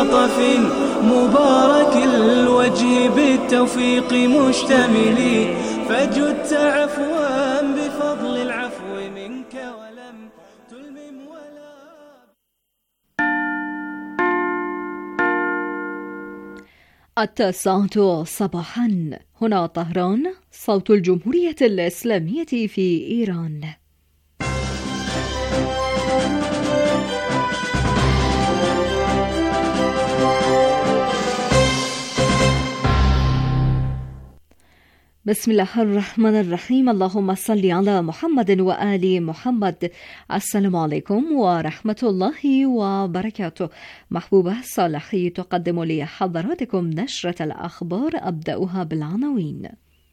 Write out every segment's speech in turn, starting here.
عطف مبارك الوجه بالتوفيق مشتمل، فجدت عفوا بفضل العفو منك ولم تلمم ولا. 9 صباحا، هنا طهران، صوت الجمهورية الإسلامية في إيران. بسم الله الرحمن الرحيم. اللهم صل على محمد وآل محمد. السلام عليكم ورحمة الله وبركاته. محبوبة صالحي تقدم لحضراتكم نشرة الأخبار، أبدأها بالعناوين.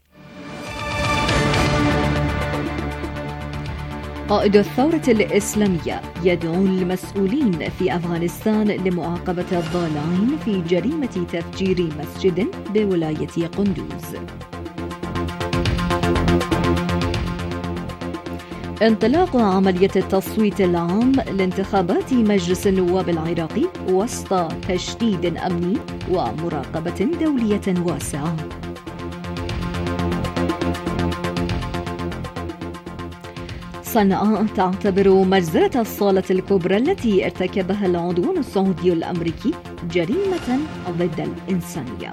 قائد الثورة الإسلامية يدعو المسؤولين في أفغانستان لمعاقبة الضالعين في جريمة تفجير مسجد بولاية قندوز. انطلاق عملية التصويت العام لانتخابات مجلس النواب العراقي وسط تشديد أمني ومراقبة دولية واسعة. صنعاء تعتبر مجزرة الصالة الكبرى التي ارتكبها العدوان السعودي الأمريكي جريمة ضد الإنسانية.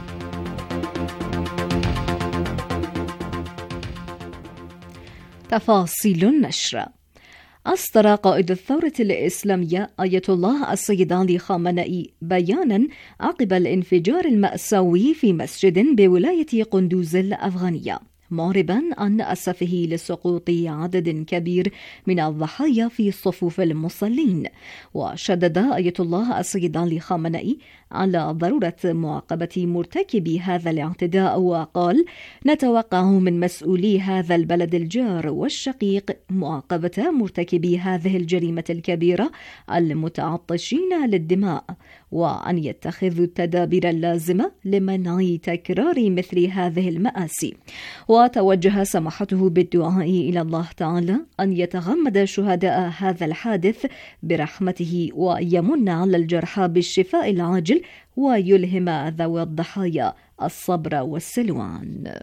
تفاصيل النشر. أصدر قائد الثورة الإسلامية آية الله السيد علي خامنئي بيانا عقب الانفجار المأساوي في مسجد بولاية قندوز الأفغانية، معربا عن أسفه لسقوط عدد كبير من الضحايا في صفوف المصلين. وشدد آية الله السيد علي خامنئي على ضرورة معاقبة مرتكبي هذا الاعتداء، وقال: نتوقع من مسؤولي هذا البلد الجار والشقيق معاقبة مرتكبي هذه الجريمة الكبيرة المتعطشين للدماء، وأن يتخذوا التدابير اللازمة لمنع تكرار مثل هذه المآسي. وتوجه سماحته بالدعاء إلى الله تعالى أن يتغمد شهداء هذا الحادث برحمته، ويمن على الجرحى بالشفاء العاجل، ويلهم ذوي الضحايا الصبر والسلوان.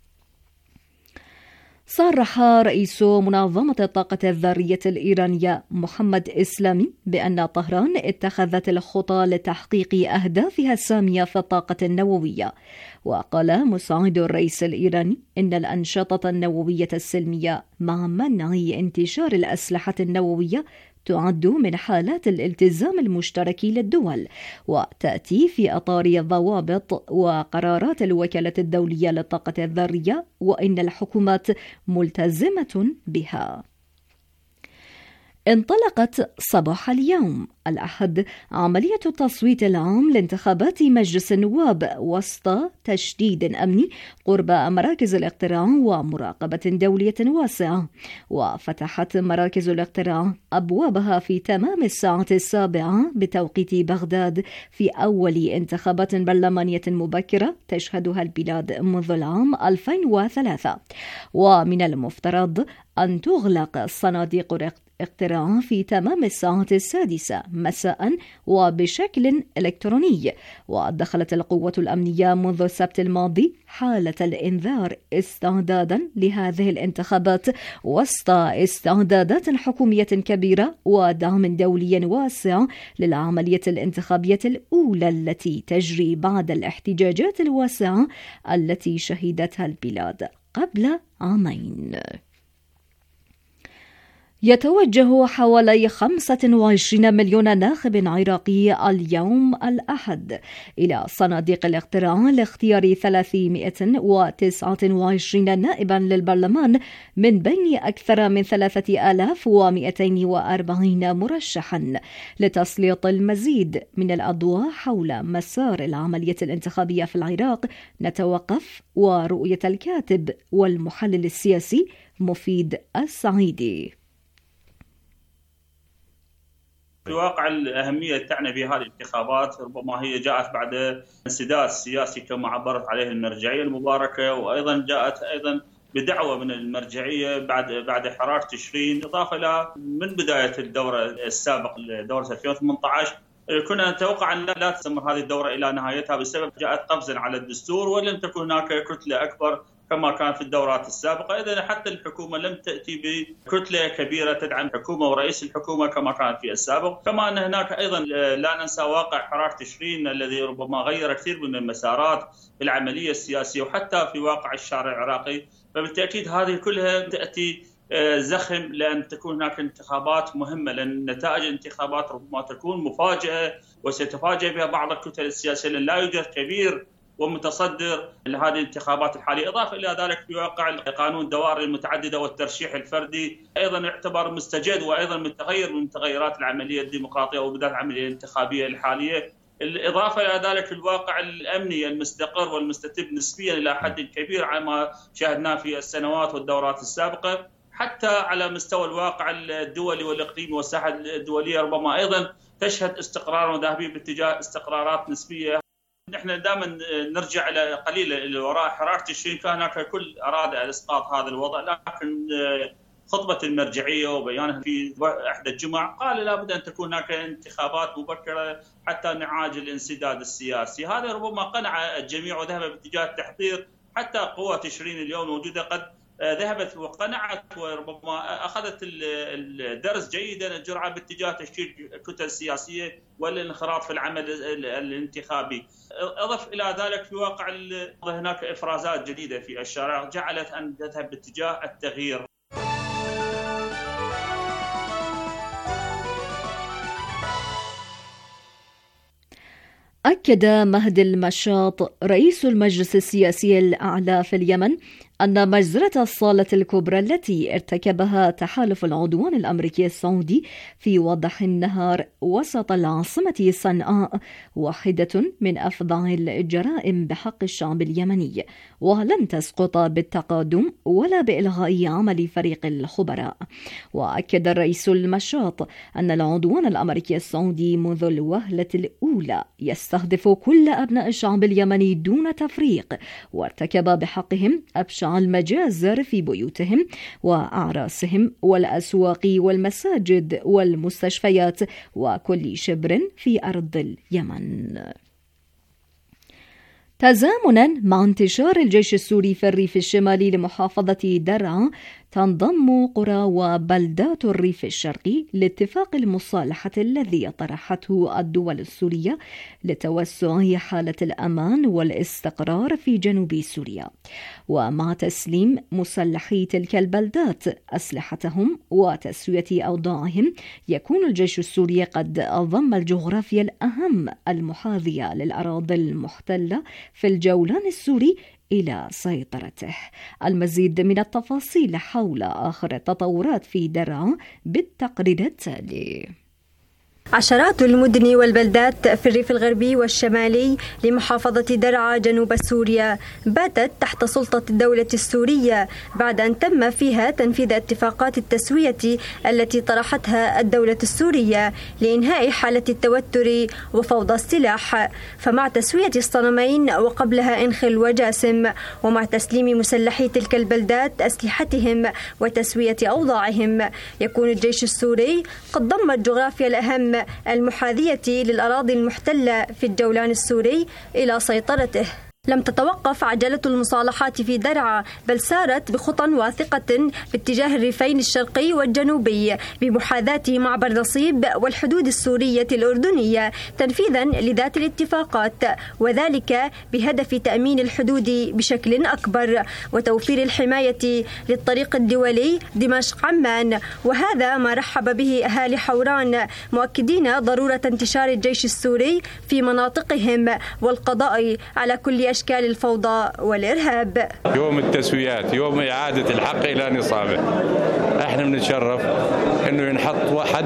صرح رئيس منظمة الطاقة الذرية الإيرانية محمد إسلامي بأن طهران اتخذت الخطى لتحقيق أهدافها السامية في الطاقة النووية. وقال مساعد الرئيس الإيراني إن الأنشطة النووية السلمية مع منع انتشار الأسلحة النووية تعد من حالات الالتزام المشترك للدول، وتأتي في إطار ضوابط وقرارات الوكالة الدولية للطاقة الذرية، وإن الحكومات ملتزمة بها. انطلقت صباح اليوم الأحد عملية التصويت العام لانتخابات مجلس النواب وسط تشديد أمني قرب مراكز الاقتراع ومراقبة دولية واسعة. وفتحت مراكز الاقتراع أبوابها في تمام الساعة 7 بتوقيت بغداد في أول انتخابات برلمانية مبكرة تشهدها البلاد منذ العام 2003. ومن المفترض أن تغلق صناديق اقتراع في تمام الساعة 6 مساء وبشكل إلكتروني. ودخلت القوة الأمنية منذ السبت الماضي حالة الإنذار استعدادا لهذه الانتخابات وسط استعدادات حكومية كبيرة ودعم دولي واسع للعملية الانتخابية الأولى التي تجري بعد الاحتجاجات الواسعة التي شهدتها البلاد قبل عامين. يتوجه حوالي 25 مليون ناخب عراقي اليوم الأحد إلى صناديق الاقتراع لاختيار 329 نائبا للبرلمان من بين أكثر من 3240 مرشحا، لتسليط المزيد من الأضواء حول مسار العملية الانتخابية في العراق. نتوقف ورؤية الكاتب والمحلل السياسي مفيد السعيدي. في واقع الأهمية تعني في هذه الانتخابات ربما هي جاءت بعد انسداد سياسي كما عبرت عليه المرجعية المباركة، وأيضا جاءت بدعوة من المرجعية بعد حرار تشرين، إضافة إلى من بداية الدورة السابق دورة 2018 كنا نتوقع أن لا تستمر هذه الدورة إلى نهايتها بسبب جاءت قفزا على الدستور ولم تكن هناك كتلة أكبر كما كان في الدورات السابقة. إذن حتى الحكومة لم تأتي بكتلة كبيرة تدعم الحكومة ورئيس الحكومة كما كانت في السابق. كما أن هناك أيضا لا ننسى واقع حرارة تشرين الذي ربما غير كثير من المسارات في العملية السياسية وحتى في واقع الشارع العراقي. فبالتأكيد هذه كلها تأتي زخم لأن تكون هناك انتخابات مهمة، لأن نتائج الانتخابات ربما تكون مفاجئة وستفاجئ بها بعض الكتل السياسية لأن لا يوجد كبير ومتصدر لهذه الانتخابات الحالية. إضافة إلى ذلك في واقع قانون الدوائر المتعددة والترشيح الفردي أيضا يعتبر مستجد وأيضا متغير من تغيرات العملية الديمقراطية وبداية العملية الانتخابية الحالية. الإضافة إلى ذلك الواقع الأمني المستقر والمستتب نسبيا إلى حد كبير على ما شاهدناه في السنوات والدورات السابقة. حتى على مستوى الواقع الدولي والإقليمي والساحة الدولية ربما أيضا تشهد استقرار وذهبية باتجاه استقرارات نسبية. نحن دائما نرجع إلى قليلا وراء حرارة تشرين كان هناك كل أراد إسقاط هذا الوضع، لكن خطبة المرجعية وبيانها في إحدى الجمع قال لابد أن تكون هناك انتخابات مبكرة حتى نعالج الانسداد السياسي. هذا ربما قنع الجميع وذهب باتجاه التحضير. حتى قوى تشرين اليوم موجودة قد ذهبت وقنعت وربما أخذت الدرس جيدا الجرعة باتجاه تشكيل كتل سياسية والانخراط في العمل الانتخابي. أضف إلى ذلك في واقع هناك إفرازات جديدة في الشارع جعلت أن تذهب باتجاه التغيير. أكد مهدي المشاط رئيس المجلس السياسي الأعلى في اليمن أن مجزرة الصالة الكبرى التي ارتكبها تحالف العدوان الأمريكي السعودي في وضح النهار وسط العاصمة صنعاء واحدة من أفظع الجرائم بحق الشعب اليمني، ولن تسقط بالتقادم ولا بإلغاء عمل فريق الخبراء. وأكد الرئيس المشاط أن العدوان الأمريكي السعودي منذ الوهلة الأولى يستهدف كل أبناء الشعب اليمني دون تفريق، وارتكب بحقهم أبشع المجازر في بيوتهم وأعراسهم والأسواق والمساجد والمستشفيات وكل شبر في أرض اليمن. تزامنا مع انتشار الجيش السوري في الريف الشمالي لمحافظة درعا، تنضم قرى وبلدات الريف الشرقي لاتفاق المصالحة الذي طرحته الدول السورية لتوسع حالة الأمان والاستقرار في جنوب سوريا. ومع تسليم مسلحي تلك البلدات أسلحتهم وتسوية أوضاعهم، يكون الجيش السوري قد ضم الجغرافيا الأهم المحاذية للأراضي المحتلة في الجولان السوري إلى سيطرته. المزيد من التفاصيل حول آخر التطورات في درعا بالتقرير التالي. عشرات المدن والبلدات في الريف الغربي والشمالي لمحافظة درعا جنوب سوريا باتت تحت سلطة الدولة السورية بعد أن تم فيها تنفيذ اتفاقات التسوية التي طرحتها الدولة السورية لإنهاء حالة التوتر وفوضى السلاح. فمع تسوية الصنمين وقبلها إنخل وجاسم، ومع تسليم مسلحي تلك البلدات أسلحتهم وتسوية أوضاعهم، يكون الجيش السوري قد ضم الجغرافيا الأهم المحاذية للأراضي المحتلة في الجولان السوري إلى سيطرته. لم تتوقف عجلة المصالحات في درعا، بل سارت بخطى واثقة باتجاه الريفين الشرقي والجنوبي بمحاذاة معبر نصيب والحدود السورية الأردنية تنفيذا لذات الاتفاقات، وذلك بهدف تأمين الحدود بشكل أكبر وتوفير الحماية للطريق الدولي دمشق عمان. وهذا ما رحب به أهالي حوران، مؤكدين ضرورة انتشار الجيش السوري في مناطقهم والقضاء على كل أشكال الفوضى والإرهاب. يوم التسويات، يوم إعادة الحق إلى نصابه. احنا بنتشرف إنه ينحط واحد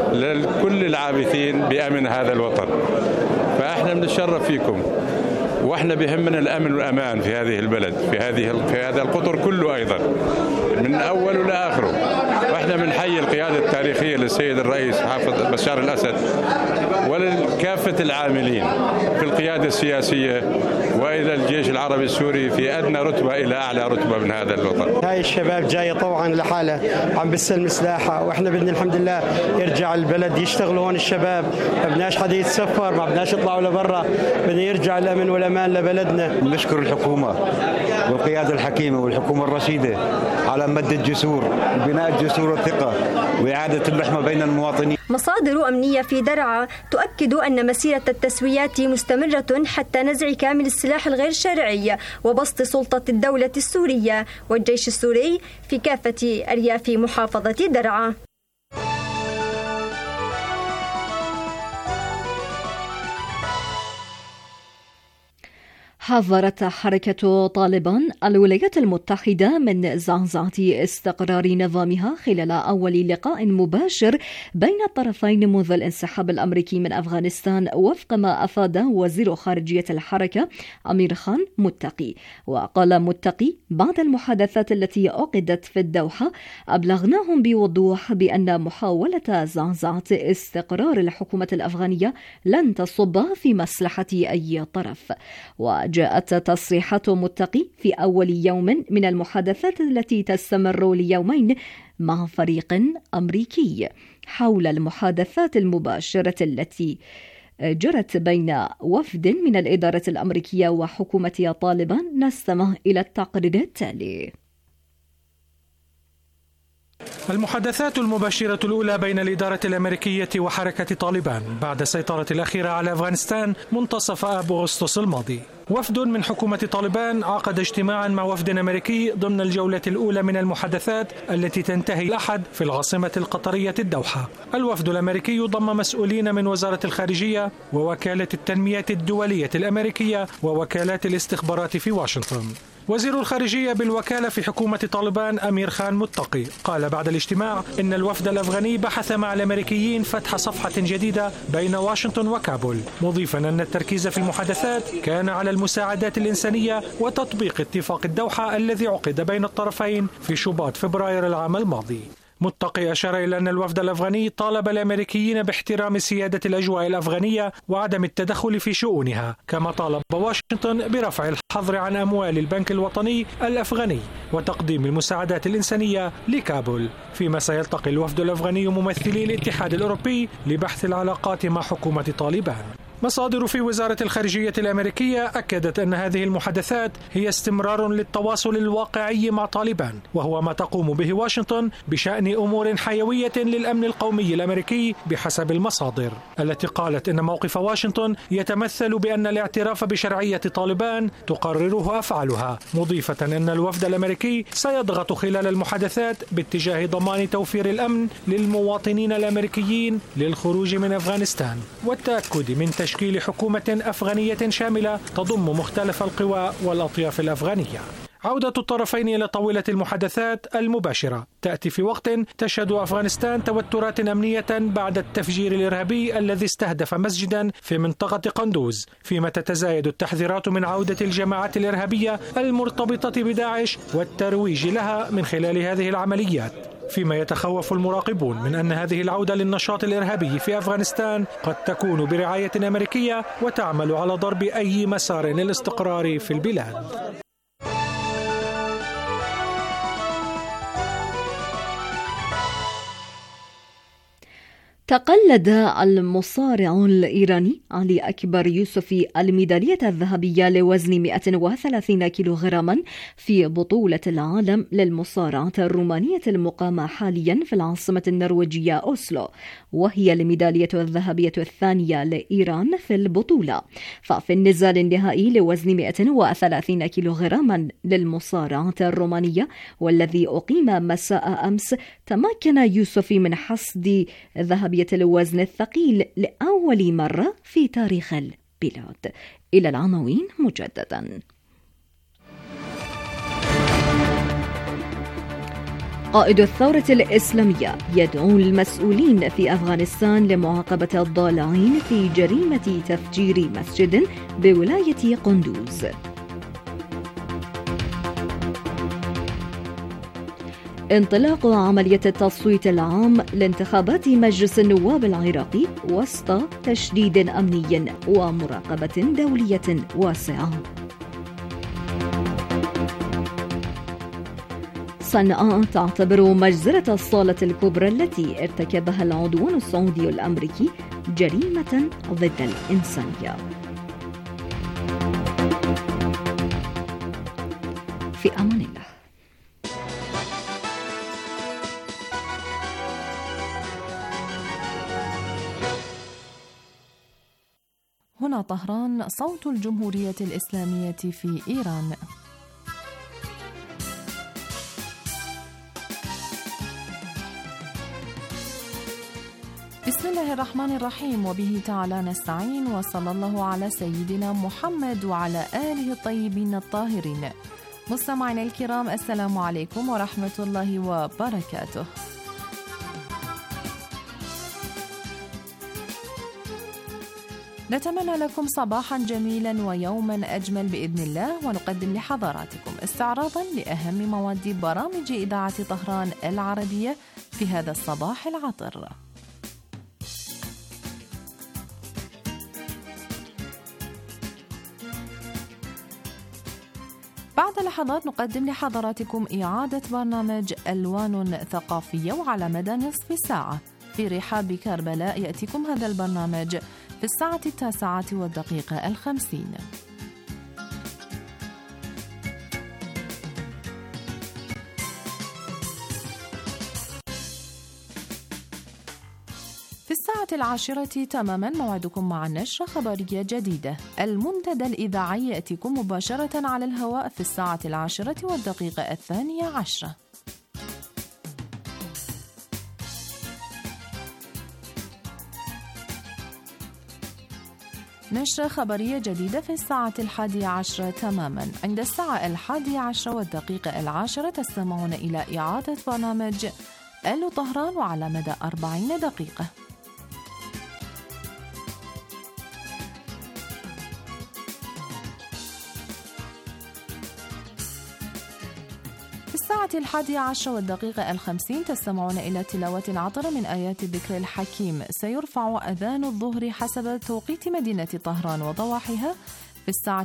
لكل العابثين بأمن هذا الوطن، فاحنا بنتشرف فيكم، واحنا بهمنا الأمن والأمان في هذه البلد، في هذا القطر كله أيضا من أوله لآخره. واحنا بنحيي القيادة التاريخية للسيد الرئيس حافظ بشار الأسد ولكافة العاملين في القيادة السياسية وإلى الجيش العربي السوري في أدنى رتبة إلى أعلى رتبة من هذا الوطن. هاي الشباب جاية طبعا لحالة عم بتسلم سلاحها، وإحنا بدنا الحمد لله يرجع البلد يشتغلوا هون الشباب، ما بدناش حدا يتسفر، ما بدناش يطلعوا لبرا، بدنا يرجع الأمن والأمان لبلدنا. نشكر الحكومة والقيادة الحكيمة والحكومة الرشيدة على مد الجسور، بناء الجسور والثقة وإعادة اللحمة بين المواطنين. مصادر أمنية في درعا تؤكد أن مسيرة التسويات مستمرة حتى نزع كامل السلاح الغير شرعي وبسط سلطة الدولة السورية والجيش السوري في كافة أرياف محافظة درعا. حذرت حركة طالبان الولايات المتحدة من زعزعة استقرار نظامها خلال أول لقاء مباشر بين الطرفين منذ الانسحاب الأمريكي من أفغانستان، وفق ما أفاد وزير خارجية الحركة أمير خان متقي. وقال متقي: بعد المحادثات التي عقدت في الدوحة أبلغناهم بوضوح بأن محاولة زعزعة استقرار الحكومة الأفغانية لن تصب في مصلحة أي طرف. جاءت تصريحات متقي في أول يوم من المحادثات التي تستمر ليومين مع فريق أمريكي حول المحادثات المباشرة التي جرت بين وفد من الإدارة الأمريكية وحكومة طالبان. نستمع إلى التقرير التالي. المحادثات المباشرة الأولى بين الإدارة الأمريكية وحركة طالبان بعد السيطرة الأخيرة على أفغانستان منتصف آب أغسطس الماضي. وفد من حكومة طالبان عقد اجتماعا مع وفد أمريكي ضمن الجولة الأولى من المحادثات التي تنتهي الأحد في العاصمة القطرية الدوحة. الوفد الأمريكي ضم مسؤولين من وزارة الخارجية ووكالة التنمية الدولية الأمريكية ووكالات الاستخبارات في واشنطن. وزير الخارجية بالوكالة في حكومة طالبان أمير خان متقي قال بعد الاجتماع إن الوفد الأفغاني بحث مع الأمريكيين فتح صفحة جديدة بين واشنطن وكابول، مضيفا أن التركيز في المحادثات كان على المساعدات الإنسانية وتطبيق اتفاق الدوحة الذي عقد بين الطرفين في شباط فبراير العام الماضي. متقي أشار إلى أن الوفد الأفغاني طالب الأمريكيين باحترام سيادة الأجواء الأفغانية وعدم التدخل في شؤونها، كما طالب واشنطن برفع الحظر عن أموال البنك الوطني الأفغاني وتقديم المساعدات الإنسانية لكابول. فيما سيلتقي الوفد الأفغاني ممثلي الاتحاد الأوروبي لبحث العلاقات مع حكومة طالبان. مصادر في وزارة الخارجية الأمريكية أكدت أن هذه المحادثات هي استمرار للتواصل الواقعي مع طالبان، وهو ما تقوم به واشنطن بشأن أمور حيوية للأمن القومي الأمريكي بحسب المصادر، التي قالت أن موقف واشنطن يتمثل بأن الاعتراف بشرعية طالبان تقرره أفعالها، مضيفة أن الوفد الأمريكي سيضغط خلال المحادثات باتجاه ضمان توفير الأمن للمواطنين الأمريكيين للخروج من أفغانستان والتأكد من تشكيل حكومة أفغانية شاملة تضم مختلف القوى والأطياف الأفغانية. عودة الطرفين إلى طاولة المحادثات المباشرة تأتي في وقت تشهد أفغانستان توترات أمنية بعد التفجير الإرهابي الذي استهدف مسجدا في منطقة قندوز، فيما تتزايد التحذيرات من عودة الجماعات الإرهابية المرتبطة بداعش والترويج لها من خلال هذه العمليات. فيما يتخوف المراقبون من أن هذه العودة للنشاط الإرهابي في أفغانستان قد تكون برعاية أمريكية وتعمل على ضرب أي مسار للاستقرار في البلاد. تقلد المصارع الإيراني علي أكبر يوسفي الميدالية الذهبية لوزن 130 كيلوغراما في بطولة العالم للمصارعة الرومانية المقامة حاليا في العاصمة النرويجية أوسلو، وهي الميدالية الذهبية الثانية لإيران في البطولة. ففي النزال النهائي لوزن 130 كيلوغراما للمصارعة الرومانية والذي أقيم مساء أمس، تمكن يوسفي من حصد ذهبية الوزن الثقيل لأول مرة في تاريخ البلاد. إلى العناوين مجددا. قائد الثورة الإسلامية يدعو المسؤولين في أفغانستان لمعاقبة الضالعين في جريمة تفجير مسجد بولاية قندوز. انطلاق عملية التصويت العام لانتخابات مجلس النواب العراقي وسط تشديد أمني ومراقبة دولية واسعة. صنعاء تعتبر مجزرة الصالة الكبرى التي ارتكبها العدوان السعودي الأمريكي جريمة ضد الإنسانية. في أمان الله. هنا طهران، صوت الجمهورية الإسلامية في إيران. بسم الله الرحمن الرحيم، وبه تعالى نستعين، وصلى الله على سيدنا محمد وعلى آله الطيبين الطاهرين. مستمعينا الكرام، السلام عليكم ورحمة الله وبركاته. نتمنى لكم صباحا جميلا ويوما أجمل بإذن الله، ونقدم لحضراتكم استعراضا لأهم مواد برامج إذاعة طهران العربية في هذا الصباح العطر. بعد لحظات نقدم لحضراتكم إعادة برنامج ألوان ثقافية، وعلى مدى نصف ساعة في رحاب كربلاء يأتيكم هذا البرنامج في الساعة 9:50. في الساعة 10 تماما موعدكم مع نشرة خبرية جديدة. المنتدى الإذاعي يأتيكم مباشرة على الهواء في الساعة 10:12. نشرة خبرية جديدة في الساعة 11 تماما. عند الساعة 11:10 تستمعون إلى إعادة برنامج ألو طهران، وعلى مدى 40 دقيقة. في الساعة 11:50 تستمعون إلى تلاوة عطرة من آيات الذكر الحكيم. سيرفع أذان الظهر حسب توقيت مدينة طهران وضواحيها في الساعة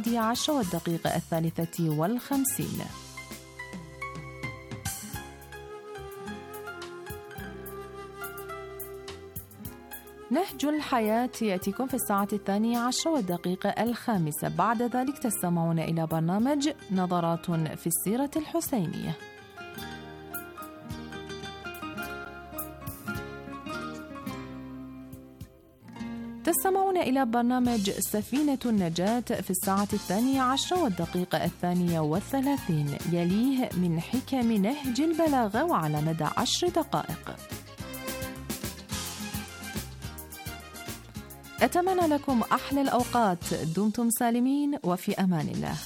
11:53. نهج الحياة يأتيكم في الساعة 12:05. بعد ذلك تستمعون إلى برنامج نظرات في السيرة الحسينية. تستمعون إلى برنامج سفينة النجاة في الساعة 12:32. يليه من حكم نهج البلاغة، وعلى مدى 10 دقائق. أتمنى لكم أحلى الأوقات، دمتم سالمين وفي أمان الله.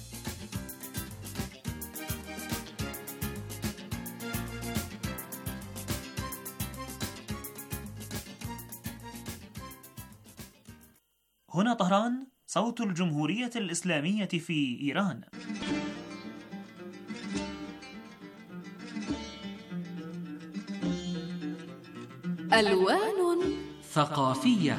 هنا طهران، صوت الجمهورية الإسلامية في إيران. ألوان ثقافية.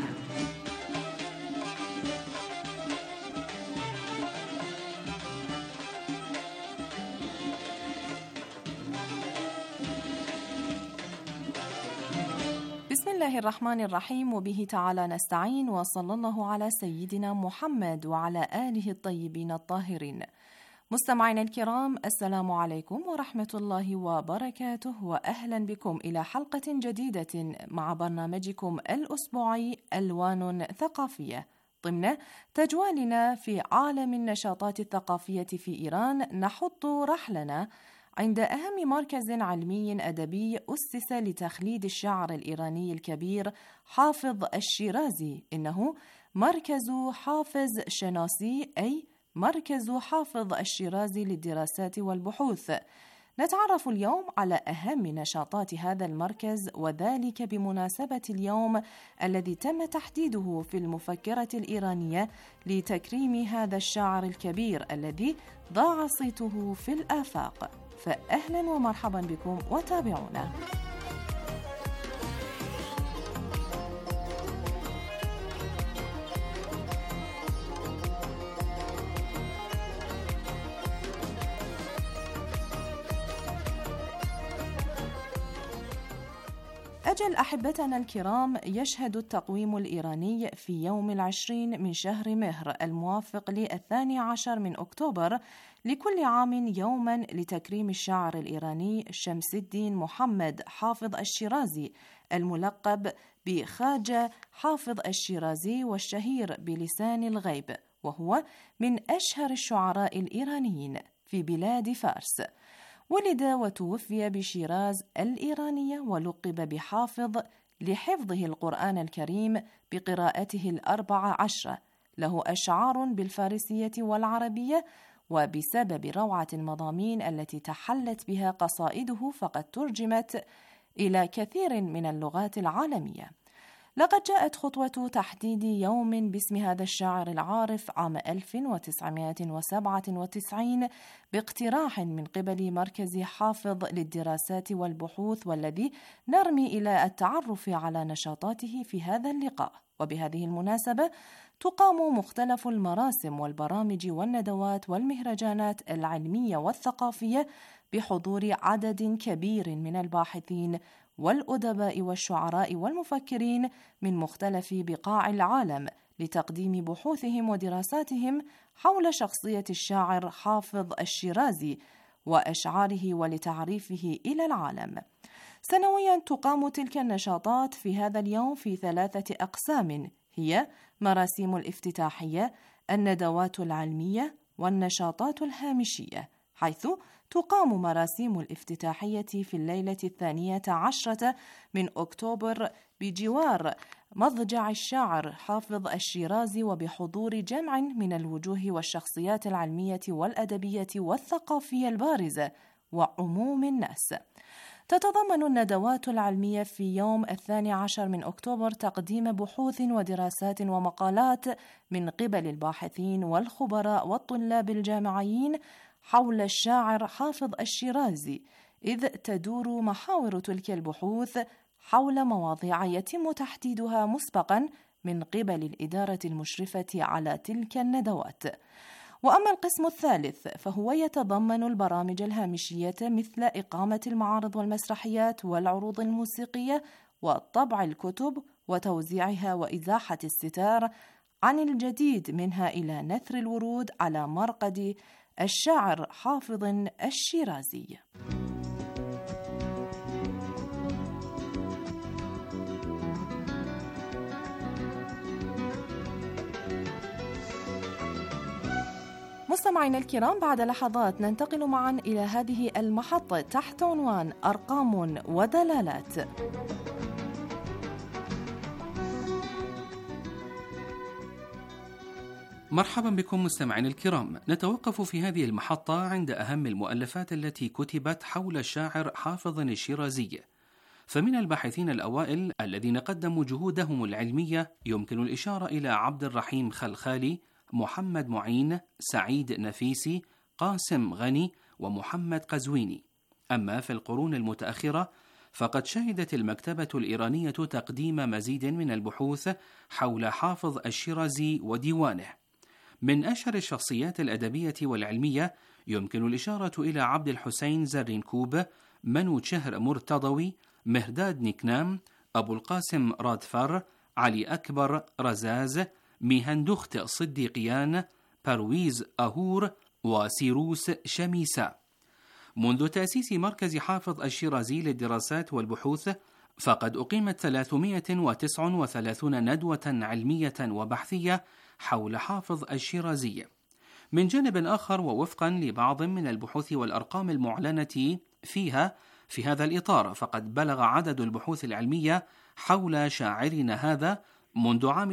بسم الله الرحمن الرحيم، وبه تعالى نستعين، وصلى الله على سيدنا محمد وعلى آله الطيبين الطاهرين. مستمعينا الكرام، السلام عليكم ورحمة الله وبركاته، وأهلا بكم إلى حلقة جديدة مع برنامجكم الأسبوعي ألوان ثقافية، ضمن تجوالنا في عالم النشاطات الثقافية في إيران. نحط رحلنا عند أهم مركز علمي أدبي أسس لتخليد الشعر الإيراني الكبير حافظ الشيرازي. إنه مركز حافظ شناسي، أي مركز حافظ الشيرازي للدراسات والبحوث. نتعرف اليوم على أهم نشاطات هذا المركز، وذلك بمناسبة اليوم الذي تم تحديده في المفكرة الإيرانية لتكريم هذا الشاعر الكبير الذي ضاع صيته في الآفاق. فأهلا ومرحبا بكم وتابعونا. أجل أحبتنا الكرام، يشهد التقويم الإيراني في يوم 20 من شهر مهر الموافق 12 من أكتوبر لكل عام يوما لتكريم الشاعر الإيراني شمس الدين محمد حافظ الشيرازي الملقب بخواجة حافظ الشيرازي والشهير بلسان الغيب، وهو من أشهر الشعراء الإيرانيين في بلاد فارس. ولد وتوفي بشيراز الإيرانية ولقب بحافظ لحفظه القرآن الكريم بقراءته 14. له أشعار بالفارسية والعربية، وبسبب روعة المضامين التي تحلت بها قصائده فقد ترجمت إلى كثير من اللغات العالمية. لقد جاءت خطوة تحديد يوم باسم هذا الشاعر العارف عام 1997 باقتراح من قبل مركز حافظ للدراسات والبحوث، والذي نرمي إلى التعرف على نشاطاته في هذا اللقاء. وبهذه المناسبة تقام مختلف المراسم والبرامج والندوات والمهرجانات العلمية والثقافية بحضور عدد كبير من الباحثين والأدباء والشعراء والمفكرين من مختلف بقاع العالم لتقديم بحوثهم ودراساتهم حول شخصية الشاعر حافظ الشيرازي وأشعاره ولتعريفه إلى العالم. سنويا تقام تلك النشاطات في هذا اليوم في 3 أقسام، هي مراسيم الافتتاحية، الندوات العلمية، والنشاطات الهامشية، حيث تقام مراسيم الافتتاحية في الليلة 12 من أكتوبر بجوار مضجع الشاعر حافظ الشيرازي وبحضور جمع من الوجوه والشخصيات العلمية والأدبية والثقافية البارزة وعموم الناس. تتضمن الندوات العلمية في يوم 12 من أكتوبر تقديم بحوث ودراسات ومقالات من قبل الباحثين والخبراء والطلاب الجامعيين حول الشاعر حافظ الشيرازي، إذ تدور محاور تلك البحوث حول مواضيع يتم تحديدها مسبقا من قبل الإدارة المشرفة على تلك الندوات. وأما القسم الثالث فهو يتضمن البرامج الهامشية مثل إقامة المعارض والمسرحيات والعروض الموسيقية وطبع الكتب وتوزيعها وإزاحة الستار عن الجديد منها إلى نثر الورود على مرقد الشاعر حافظ الشيرازي. مستمعينا الكرام، بعد لحظات ننتقل معا إلى هذه المحطة تحت عنوان أرقام ودلالات. مرحبا بكم مستمعين الكرام. نتوقف في هذه المحطة عند أهم المؤلفات التي كتبت حول الشاعر حافظ الشيرازي. فمن الباحثين الأوائل الذين قدموا جهودهم العلمية يمكن الإشارة إلى عبد الرحيم خلخالي، محمد معين، سعيد نفيسي، قاسم غني، ومحمد قزويني. أما في القرون المتأخرة فقد شهدت المكتبة الإيرانية تقديم مزيد من البحوث حول حافظ الشيرازي وديوانه. من أشهر الشخصيات الأدبية والعلمية يمكن الإشارة إلى عبد الحسين زرينكوب، منوچهر مرتضوي، مهرداد نكنام، أبو القاسم رادفر، علي أكبر رزاز، ميهندخت صديقيان، پرويز أهور، وسيروس شميسة. منذ تأسيس مركز حافظ الشيرازي للدراسات والبحوث فقد أقيمت 339 ندوة علمية وبحثية حول حافظ الشيرازي. من جانب آخر، ووفقا لبعض من البحوث والأرقام المعلنة فيها في هذا الإطار، فقد بلغ عدد البحوث العلمية حول شاعرنا هذا منذ عام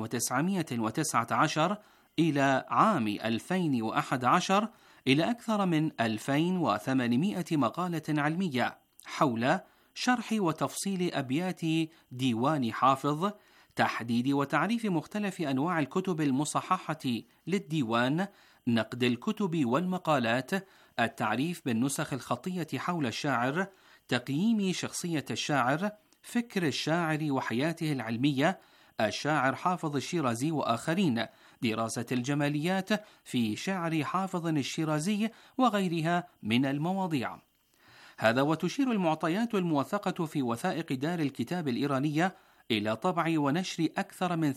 1919 إلى عام 2011 إلى أكثر من 2800 مقالة علمية حول شرح وتفصيل أبيات ديوان حافظ، تحديد وتعريف مختلف أنواع الكتب المصححة للديوان، نقد الكتب والمقالات، التعريف بالنسخ الخطية حول الشاعر، تقييم شخصية الشاعر، فكر الشاعر وحياته العلمية، الشاعر حافظ الشيرازي وآخرين، دراسة الجماليات في شعر حافظ الشيرازي وغيرها من المواضيع. هذا وتشير المعطيات الموثقة في وثائق دار الكتاب الإيرانية إلى طبع ونشر أكثر من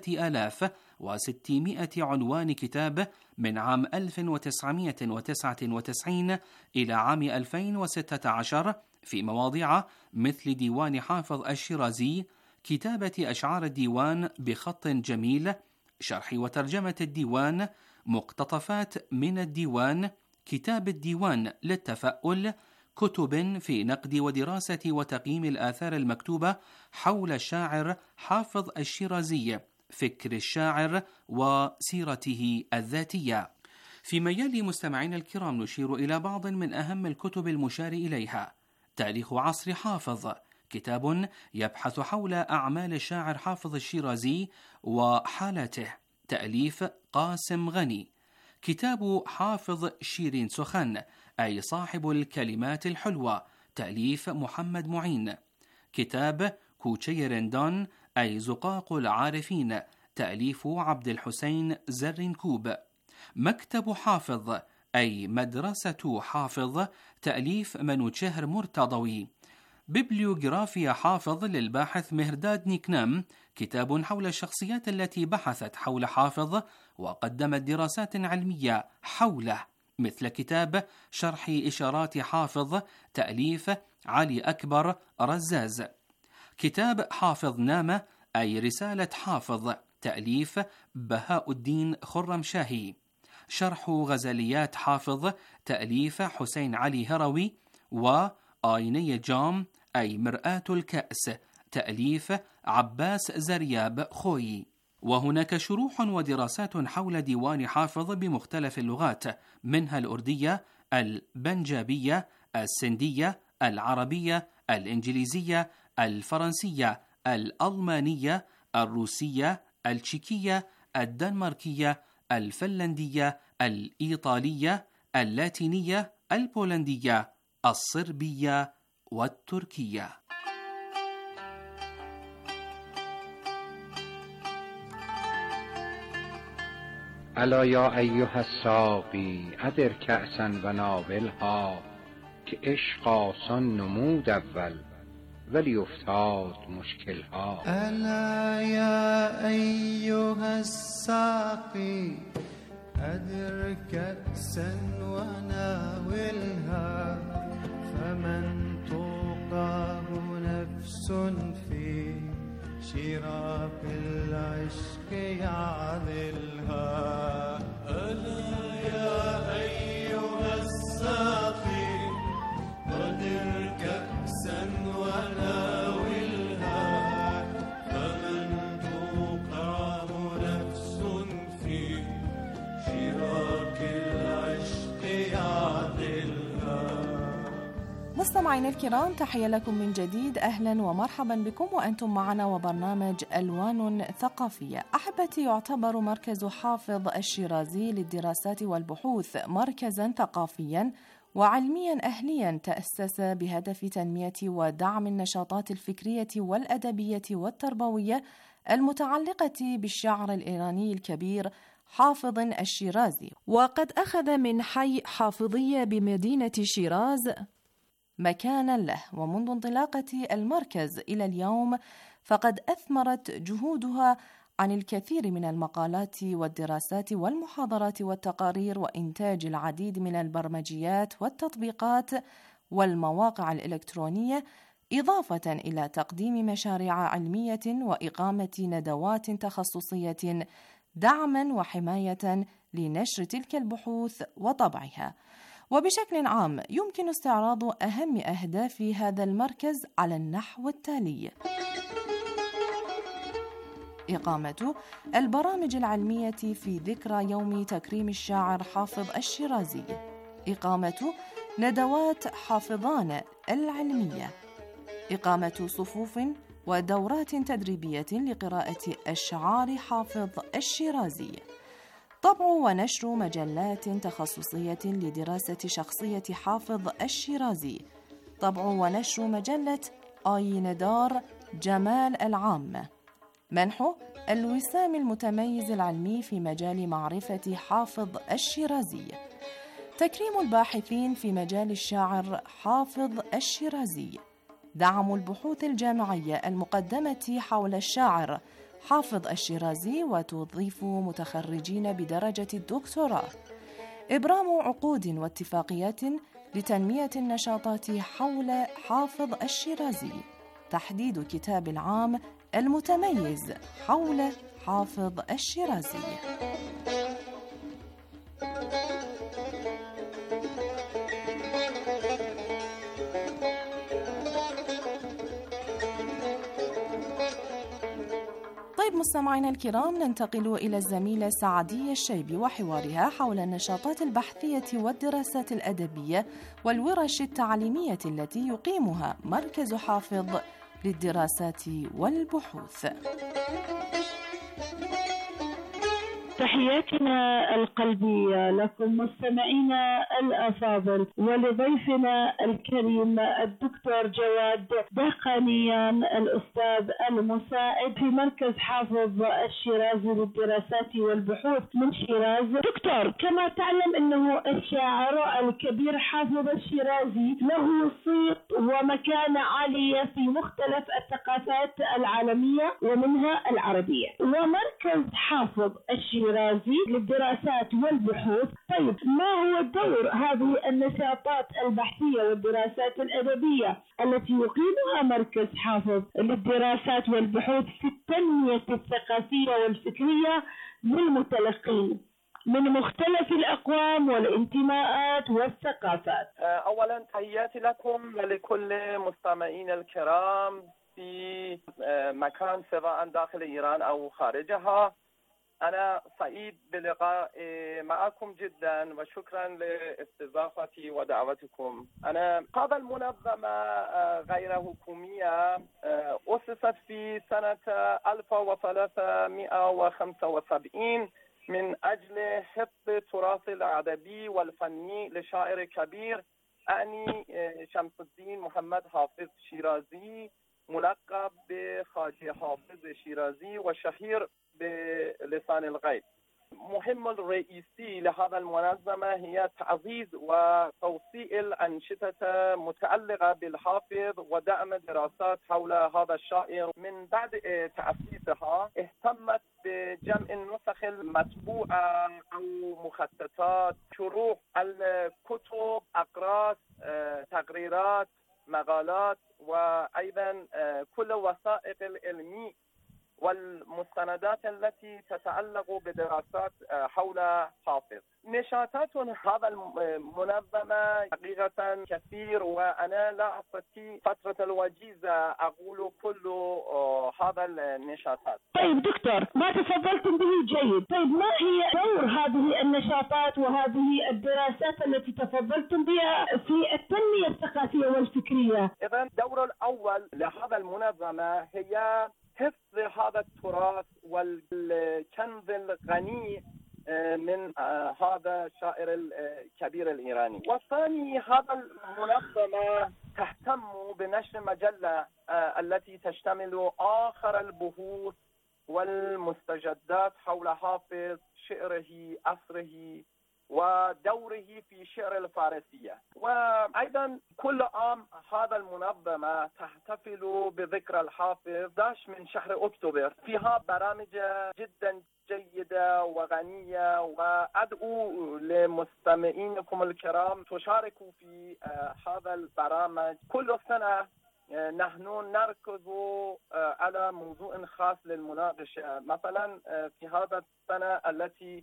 3600 عنوان كتاب من عام 1999 إلى عام 2016 في مواضيع مثل ديوان حافظ الشيرازي، كتابة أشعار الديوان بخط جميل، شرح وترجمة الديوان، مقتطفات من الديوان، كتاب الديوان للتفاؤل، كتب في نقد ودراسة وتقييم الآثار المكتوبة حول الشاعر حافظ الشيرازي، فكر الشاعر وسيرته الذاتية. فيما يلي مستمعين الكرام نشير إلى بعض من أهم الكتب المشار إليها: تاريخ عصر حافظ، كتاب يبحث حول أعمال الشاعر حافظ الشيرازي وحالته، تأليف قاسم غني. كتاب حافظ شيرين سخن، أي صاحب الكلمات الحلوة، تأليف محمد معين. كتاب كوتشيرندون، أي زقاق العارفين، تأليف عبد الحسين زرنكوب. مكتب حافظ، أي مدرسة حافظ، تأليف منوتشهر مرتضوي. ببليوغرافيا حافظ للباحث مهرداد نيكنام، كتاب حول الشخصيات التي بحثت حول حافظ وقدمت دراسات علمية حوله، مثل كتاب شرح إشارات حافظ، تأليف علي أكبر رزاز. كتاب حافظ نامة، أي رسالة حافظ، تأليف بهاء الدين خرمشاهي. شرح غزليات حافظ، تأليف حسين علي هروي. وآيني جام، أي مرآة الكأس، تأليف عباس زرياب خوي. وهناك شروح ودراسات حول ديوان حافظ بمختلف اللغات، منها الأردية، البنجابية، السندية، العربية، الإنجليزية، الفرنسية، الألمانية، الروسية، التشيكية، الدنماركية، الفنلندية، الإيطالية، اللاتينية، البولندية، الصربية والتركية. ألا يا أيها الساقي أدر كأسا وناولها، که عشق آسان نمود اول ولی افتاد مشکلها. ألا يا أيها الساقي أدر كأسا وناولها، فمن تقام نفس في شراك العشق يعذلها. ألا يا أيها الساقي أدر كأسا وناولها، فمن تقام نفس في شراك العشق يعذلها. مستمعينا الكرام، تحية لكم من جديد، أهلا ومرحبا بكم وأنتم معنا وبرنامج ألوان ثقافية. أحبتي، يعتبر مركز حافظ الشيرازي للدراسات والبحوث مركزا ثقافيا وعلميا أهليا تأسس بهدف تنمية ودعم النشاطات الفكرية والأدبية والتربوية المتعلقة بالشعر الإيراني الكبير حافظ الشيرازي، وقد أخذ من حي حافظية بمدينة شيراز مكانا له. ومنذ انطلاقة المركز إلى اليوم فقد أثمرت جهودها عن الكثير من المقالات والدراسات والمحاضرات والتقارير، وإنتاج العديد من البرمجيات والتطبيقات والمواقع الإلكترونية، إضافة إلى تقديم مشاريع علمية وإقامة ندوات تخصصية دعما وحماية لنشر تلك البحوث وطبعها. وبشكل عام يمكن استعراض أهم أهداف هذا المركز على النحو التالي: إقامة البرامج العلمية في ذكرى يوم تكريم الشاعر حافظ الشيرازي، إقامة ندوات حافظان العلمية، إقامة صفوف ودورات تدريبية لقراءة أشعار حافظ الشيرازي، طبع ونشر مجلات تخصصية لدراسة شخصية حافظ الشيرازي. طبع ونشر مجلة آيين دار جمال العامة. منح الوسام المتميز العلمي في مجال معرفة حافظ الشيرازي. تكريم الباحثين في مجال الشاعر حافظ الشيرازي. دعم البحوث الجامعية المقدمة حول الشاعر حافظ الشيرازي وتوظيف متخرجين بدرجة الدكتوراه. إبرام عقود واتفاقيات لتنمية النشاطات حول حافظ الشيرازي. تحديد كتاب العام المتميز حول حافظ الشيرازي. طيب مستمعينا الكرام، ننتقل إلى الزميلة سعدية الشيبي وحوارها حول النشاطات البحثية والدراسات الأدبية والورش التعليمية التي يقيمها مركز حافظ للدراسات والبحوث. تحياتنا القلبية لكم مستمعينا الأفاضل ولضيفنا الكريم الدكتور جواد دهقانيان الأستاذ المساعد في مركز حافظ الشيرازي للدراسات والبحوث من شيراز. دكتور، كما تعلم أنه الشاعر الكبير حافظ الشيرازي له صيت ومكانة عالية في مختلف الثقافات العالمية ومنها العربية، ومركز حافظ الشيرازي للدراسات والبحوث. طيب، ما هو دور هذه النشاطات البحثية والدراسات الأدبية التي يقيمها مركز حافظ للدراسات والبحوث في التنمية الثقافية والفكرية للمتلقين من مختلف الأقوام والانتماءات والثقافات؟ أولا تحياتي لكم ولكل مستمعين الكرام في مكان سواء داخل إيران أو خارجها. أنا سعيد بلقاء معكم جدا وشكرا لاستضافتي ودعوتكم. أنا هذا المنظمة غير حكومية أسست في سنة 1375 من أجل حفظ التراث الأدبي والفني لشاعر كبير أعني شمس الدين محمد حافظ شيرازي، ملقب بخواجه حافظ شيرازي وشهير بلسان الغيب. مهم الرئيسي لهذا المنظمة هي تعزيز وتوسيع الأنشطة متعلقة بالحافظ ودعم دراسات حول هذا الشاعر. من بعد تأسيسها اهتمت بجمع النسخ المطبوعة أو مخططات، شروح الكتب، أقراص، تقريرات، مقالات، وأيضا كل وثائق العلمي والمستندات التي تتعلق بدراسات حول حافظ. نشاطات هذا المنظمة حقيقة كثير، وأنا لا أستطيع فترة الوجيزة أقول كل هذا النشاطات. طيب دكتور، ما تفضلتم به جيد. طيب، ما هي دور هذه النشاطات وهذه الدراسات التي تفضلتم بها في التنمية الثقافية والفكرية؟ إذن الدور الأول لهذا المنظمة هي حفظ هذا التراث والكنز الغني من هذا الشاعر الكبير الإيراني. والثاني، هذا المنظمة تهتم بنشر مجلة التي تشتمل آخر البحوث والمستجدات حول حافظ، شعره، عصره ودوره في شعر الفارسية. وأيضا كل عام هذا المنظمة تحتفل بذكرى الحافظ 11 من شهر أكتوبر. فيها برامج جدا جيدة وغنية، وأدعو لمستمعينكم الكرام تشاركوا في هذا البرامج. كل سنة نحن نركز على موضوع خاص للمناقشة. مثلا في هذا السنة التي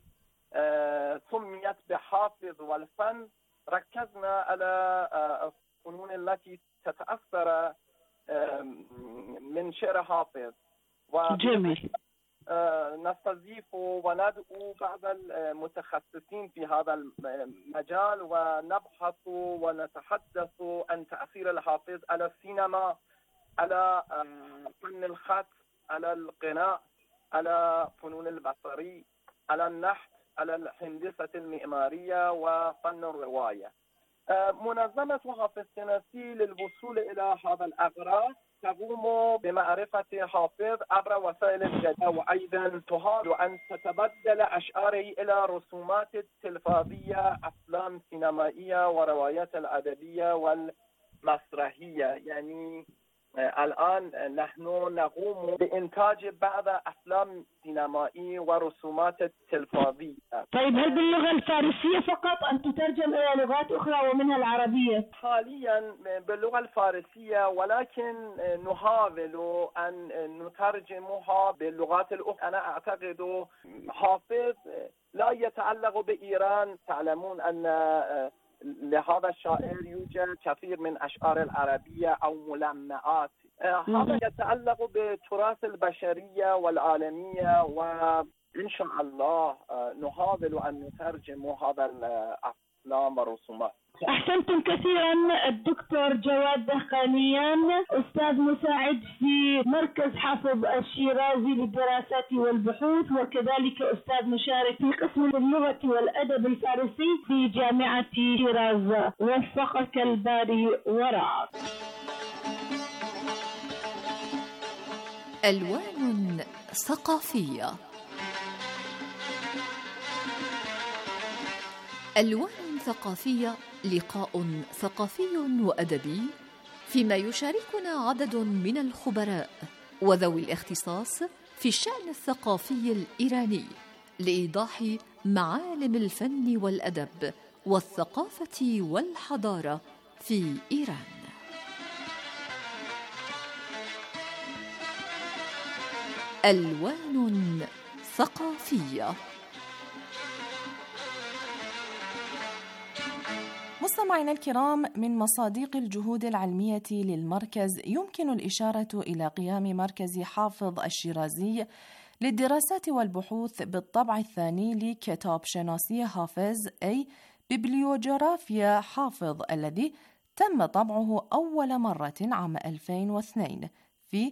سميت بحافظ والفن، ركزنا على الفنون التي تتأثر من شعر حافظ، جميل. نستضيف وندعو بعض المتخصصين في هذا المجال ونبحث ونتحدث عن تأثير الحافظ على السينما، على فن الخط، على الغناء، على فنون البصري، على النحت، على الهندسة المعمارية وفن الرواية. منظمة حافظ سناسي للوصول إلى هذا الأغراض تقوم بمعرفة حافظ عبر وسائل الجديدة، وأيضا تحاول أن تتبدل أشعاره إلى رسومات تلفزيونية، أفلام سينمائية وروايات الأدبية والمسرحية. يعني الآن نحن نقوم بإنتاج بعض أفلام سينمائية ورسومات تلفزيونية. طيب هل باللغة الفارسية فقط أم تترجم إلى لغات أخرى ومنها العربية؟ حاليا باللغة الفارسية، ولكن نحاول أن نترجمها باللغات الأخرى. أنا أعتقد حافظ لا يتعلق بإيران. تعلمون أن لهذا الشاعر يوجد كثير من أشعار العربية أو ملمعات. هذا يتعلق بالتراث البشرية والعالمية، وإن شاء الله نحاول أن نترجم هذا الأفلام والرسومات. أحسنتم كثيرا. الدكتور جواد دهقانيان، أستاذ مساعد في مركز حافظ الشيرازي للدراسات والبحوث، وكذلك أستاذ مشارك في قسم اللغة والأدب الفارسي في جامعة شيراز. وفقك الباري ورعاك. ألوان ثقافية. ألوان ثقافية لقاء ثقافي وأدبي فيما يشاركنا عدد من الخبراء وذوي الاختصاص في الشأن الثقافي الإيراني لإيضاح معالم الفن والأدب والثقافة والحضارة في إيران. ألوان ثقافية. مستمعينا الكرام، من مصادق الجهود العلمية للمركز يمكن الإشارة إلى قيام مركز حافظ الشيرازي للدراسات والبحوث بالطبع الثاني لكتاب شناسية حافظ، أي ببليوجرافيا حافظ، الذي تم طبعه أول مرة عام 2002 في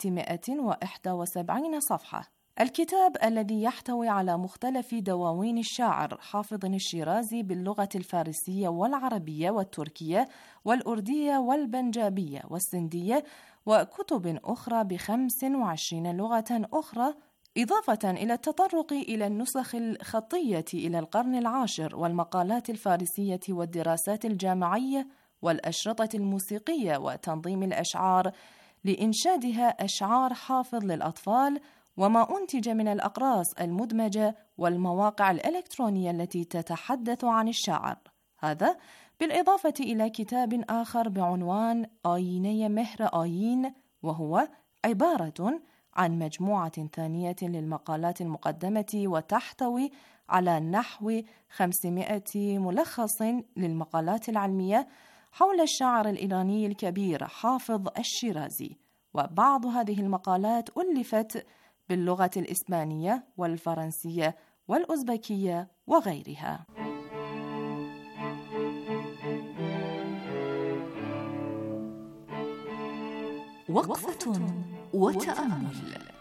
671 صفحة. الكتاب الذي يحتوي على مختلف دواوين الشاعر حافظ الشيرازي باللغة الفارسية والعربية والتركية والأردية والبنجابية والسندية وكتب أخرى ب25 لغة أخرى، إضافة إلى التطرق إلى النسخ الخطية إلى القرن العاشر والمقالات الفارسية والدراسات الجامعية والأشرطة الموسيقية وتنظيم الأشعار لإنشادها أشعار حافظ للأطفال، وما أنتج من الأقراص المدمجة والمواقع الإلكترونية التي تتحدث عن الشاعر. هذا بالإضافة إلى كتاب آخر بعنوان آييني مهر آيين، وهو عبارة عن مجموعة ثانية للمقالات المقدمة وتحتوي على نحو 500 ملخص للمقالات العلمية حول الشاعر الإيراني الكبير حافظ الشيرازي. وبعض هذه المقالات ألفت باللغة الإسبانية والفرنسية والأوزبكية وغيرها. وقفة وتأمل.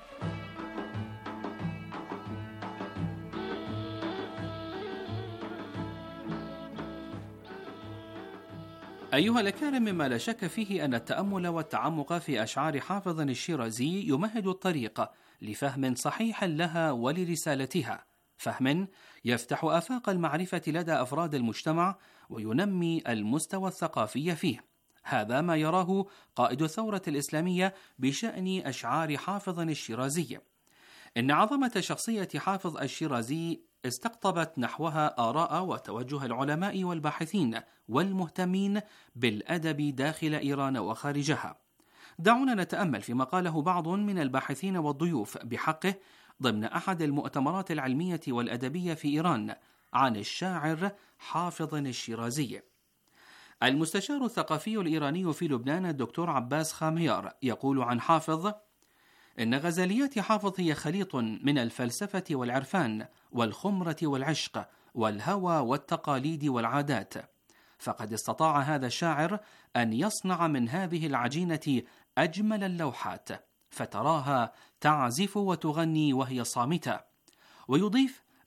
أيها الأكارم، مما لا شك فيه أن التأمل والتعمق في أشعار حافظ الشيرازي يمهد الطريق لفهم صحيح لها ولرسالتها، فهم يفتح آفاق المعرفة لدى أفراد المجتمع وينمي المستوى الثقافي فيه. هذا ما يراه قائد الثورة الإسلامية بشأن أشعار حافظ الشيرازي. إن عظمة شخصية حافظ الشيرازي استقطبت نحوها آراء وتوجه العلماء والباحثين والمهتمين بالأدب داخل إيران وخارجها. دعونا نتأمل فيما قاله بعض من الباحثين والضيوف بحقه ضمن أحد المؤتمرات العلمية والأدبية في إيران عن الشاعر حافظ الشيرازي. المستشار الثقافي الإيراني في لبنان الدكتور عباس خاميار يقول عن حافظ: إن غزاليات حافظ هي خليط من الفلسفة والعرفان والخمرة والعشق والهوى والتقاليد والعادات، فقد استطاع هذا الشاعر أن يصنع من هذه العجينة أجمل اللوحات، فتراها تعزف وتغني وهي صامتة. ويضيف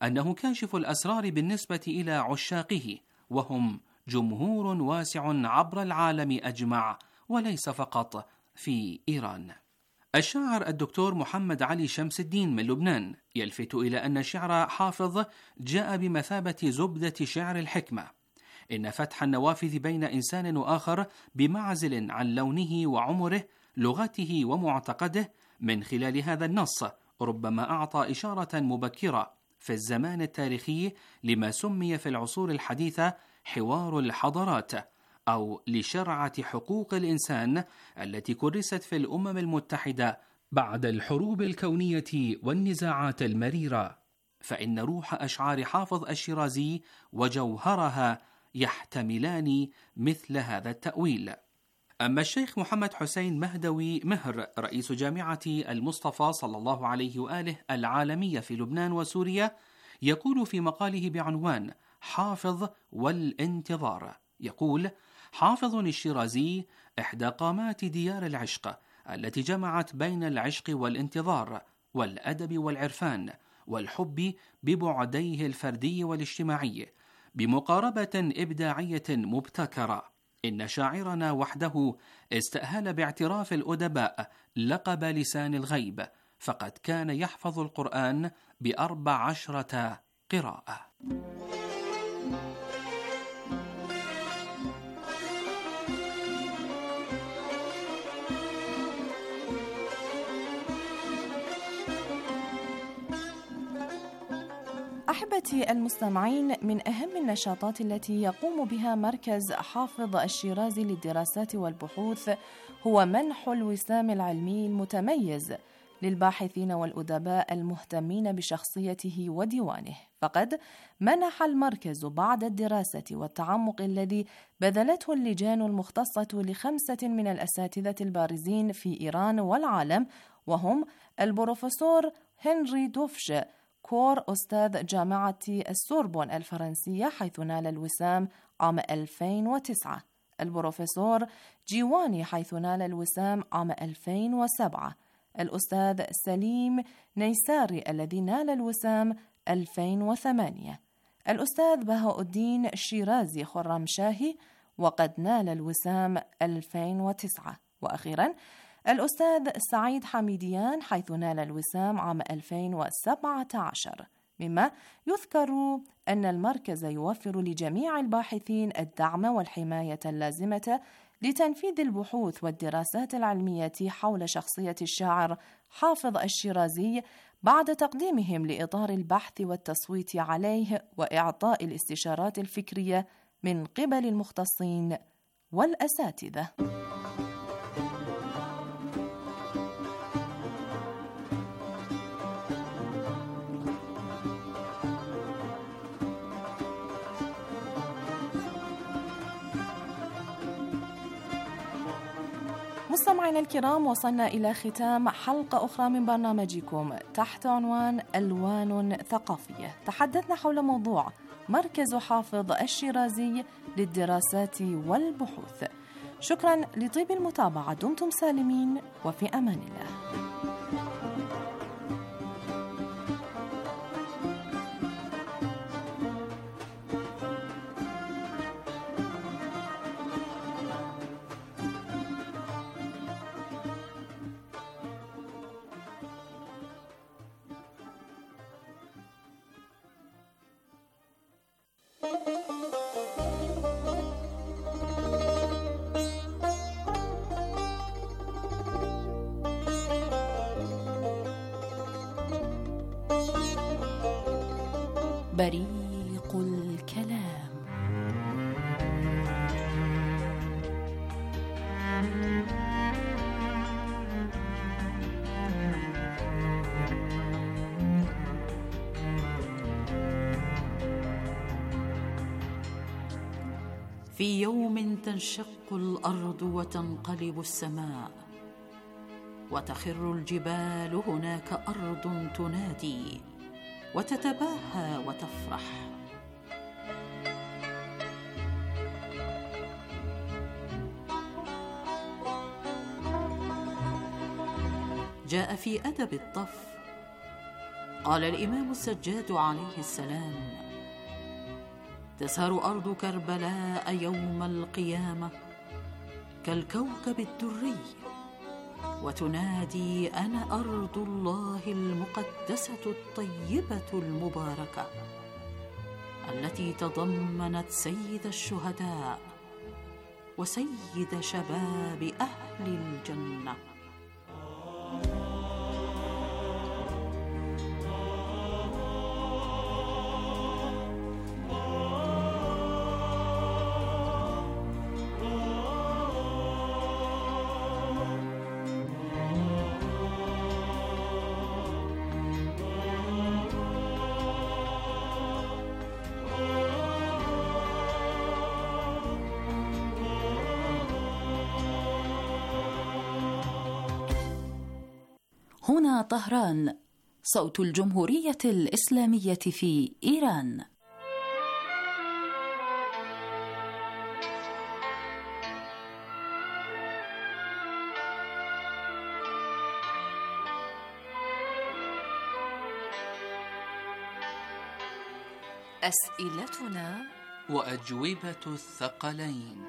أنه كاشف الأسرار بالنسبة إلى عشاقه، وهم جمهور واسع عبر العالم أجمع وليس فقط في إيران. الشاعر الدكتور محمد علي شمس الدين من لبنان يلفت إلى أن شعر حافظ جاء بمثابة زبدة شعر الحكمة. إن فتح النوافذ بين إنسان وآخر بمعزل عن لونه وعمره، لغته ومعتقده، من خلال هذا النص ربما أعطى إشارة مبكرة في الزمان التاريخي لما سمي في العصور الحديثة حوار الحضارات، أو لشرعة حقوق الإنسان التي كرست في الأمم المتحدة بعد الحروب الكونية والنزاعات المريرة. فإن روح أشعار حافظ الشيرازي وجوهرها يحتملان مثل هذا التأويل. أما الشيخ محمد حسين مهدوي مهر رئيس جامعة المصطفى صلى الله عليه وآله العالمية في لبنان وسوريا يقول في مقاله بعنوان حافظ والانتظار، يقول: حافظ الشيرازي إحدى قامات ديار العشق التي جمعت بين العشق والانتظار والأدب والعرفان والحب ببعديه الفردي والاجتماعي بمقاربة إبداعية مبتكرة. إن شاعرنا وحده استأهل باعتراف الأدباء لقب لسان الغيب، فقد كان يحفظ القرآن ب14 قراءة. أحبتي المستمعين، من أهم النشاطات التي يقوم بها مركز حافظ الشيرازي للدراسات والبحوث هو منح الوسام العلمي المتميز للباحثين والأدباء المهتمين بشخصيته وديوانه. فقد منح المركز بعد الدراسة والتعمق الذي بذلته اللجان المختصة ل5 من الأساتذة البارزين في إيران والعالم، وهم البروفيسور هنري دوفش كور أستاذ جامعة السوربون الفرنسية حيث نال الوسام عام 2009، البروفيسور جيواني حيث نال الوسام عام 2007، الأستاذ سليم نيساري الذي نال الوسام 2008، الأستاذ بهاء الدين الشيرازي خرمشاهي وقد نال الوسام 2009، وأخيراً الأستاذ سعيد حميديان حيث نال الوسام عام 2017. مما يذكر أن المركز يوفر لجميع الباحثين الدعم والحماية اللازمة لتنفيذ البحوث والدراسات العلمية حول شخصية الشاعر حافظ الشيرازي بعد تقديمهم لإطار البحث والتصويت عليه وإعطاء الاستشارات الفكرية من قبل المختصين والأساتذة. مستمعينا الكرام، وصلنا إلى ختام حلقة أخرى من برنامجكم تحت عنوان ألوان ثقافية. تحدثنا حول موضوع مركز حافظ الشيرازي للدراسات والبحوث. شكرا لطيب المتابعة، دمتم سالمين وفي أمان الله. بريق الكلام. في يوم تنشق الأرض وتنقلب السماء وتخر الجبال، هناك أرض تنادي وتتباهى وتفرح. جاء في أدب الطف قال الإمام السجاد عليه السلام: تسهر أرض كربلاء يوم القيامة كالكوكب الدري، وتنادي: أنا أرض الله المقدسة الطيبة المباركة التي تضمنت سيد الشهداء وسيد شباب أهل الجنة. هنا طهران، صوت الجمهورية الإسلامية في إيران. أسئلتنا وأجوبة الثقلين.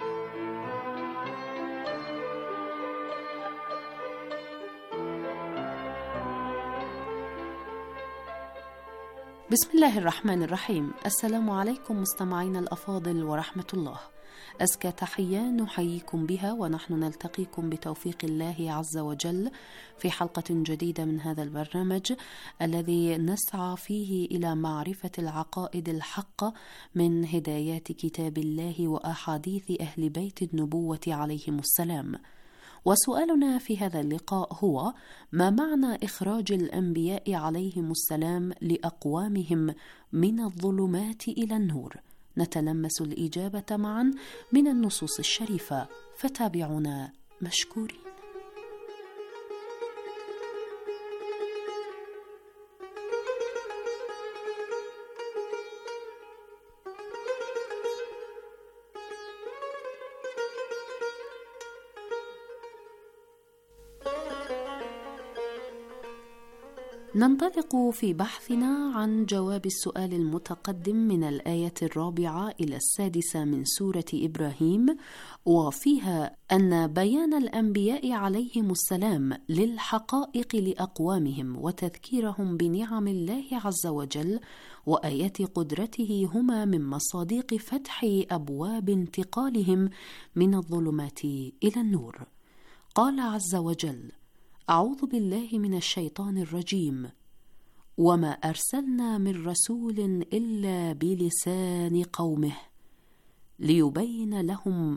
بسم الله الرحمن الرحيم. السلام عليكم مستمعينا الأفاضل ورحمة الله. أزكى تحية نحييكم بها ونحن نلتقيكم بتوفيق الله عز وجل في حلقة جديدة من هذا البرنامج الذي نسعى فيه إلى معرفة العقائد الحقة من هدايات كتاب الله وأحاديث أهل بيت النبوة عليهم السلام. وسؤالنا في هذا اللقاء هو: ما معنى إخراج الأنبياء عليهم السلام لأقوامهم من الظلمات إلى النور؟ نتلمس الإجابة معا من النصوص الشريفة، فتابعونا مشكورين. ننطلق في بحثنا عن جواب السؤال المتقدم من الآية 4 إلى 6 من سورة إبراهيم، وفيها أن بيان الأنبياء عليهم السلام للحقائق لأقوامهم وتذكيرهم بنعم الله عز وجل وآيات قدرته هما من مصادق فتح أبواب انتقالهم من الظلمات إلى النور. قال عز وجل: أعوذ بالله من الشيطان الرجيم: وما أرسلنا من رسول إلا بلسان قومه ليبين لهم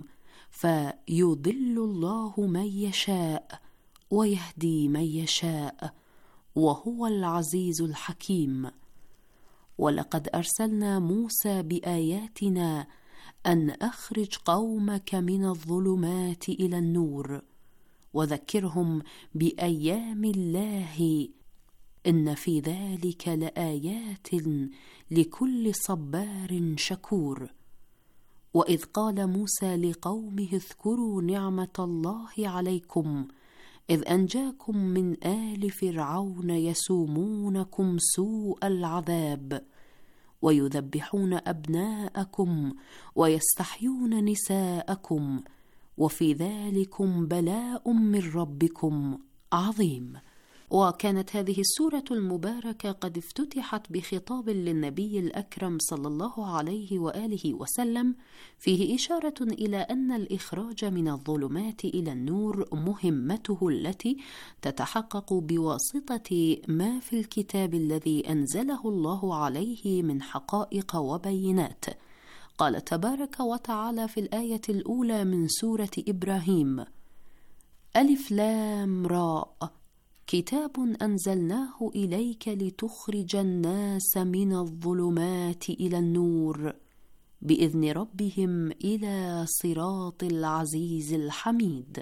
فيضل الله من يشاء ويهدي من يشاء وهو العزيز الحكيم. ولقد أرسلنا موسى بآياتنا أن أخرج قومك من الظلمات إلى النور وذكرهم بأيام الله إن في ذلك لآيات لكل صبار شكور. وإذ قال موسى لقومه اذكروا نعمة الله عليكم إذ أنجاكم من آل فرعون يسومونكم سوء العذاب ويذبحون أبناءكم ويستحيون نساءكم وفي ذلكم بلاء من ربكم عظيم. وكانت هذه السورة المباركة قد افتتحت بخطاب للنبي الأكرم صلى الله عليه وآله وسلم فيه إشارة إلى أن الإخراج من الظلمات إلى النور مهمته التي تتحقق بواسطة ما في الكتاب الذي أنزله الله عليه من حقائق وبينات. قال تبارك وتعالى في الآية الأولى من سورة إبراهيم: ألف لام راء كتاب أنزلناه إليك لتخرج الناس من الظلمات إلى النور بإذن ربهم إلى صراط العزيز الحميد.